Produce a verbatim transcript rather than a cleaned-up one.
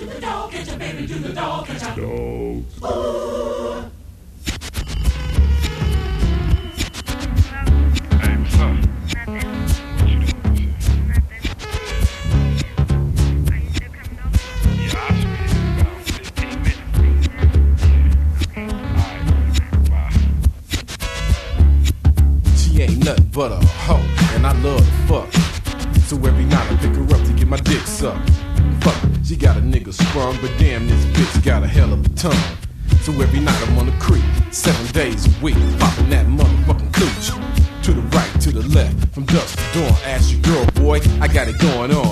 the dog, catch a baby, do the dog, catch a dog. Hey, what's up? Nothing. What you doing? Nothing. Are you still coming over? Yeah, I'll be there in about fifteen minutes. Okay. Alright. Bye. She ain't nothing but a hoe, and I love to fuck. So every night I pick her up to get my dick sucked. Fuck, she got a nigga sprung, but damn, this bitch got a hell of a tongue. So every night I'm on the creek, seven days a week, popping that motherfucking cooch. To the right, to the left, from dusk to dawn. Ask your girl, boy, I got it going on.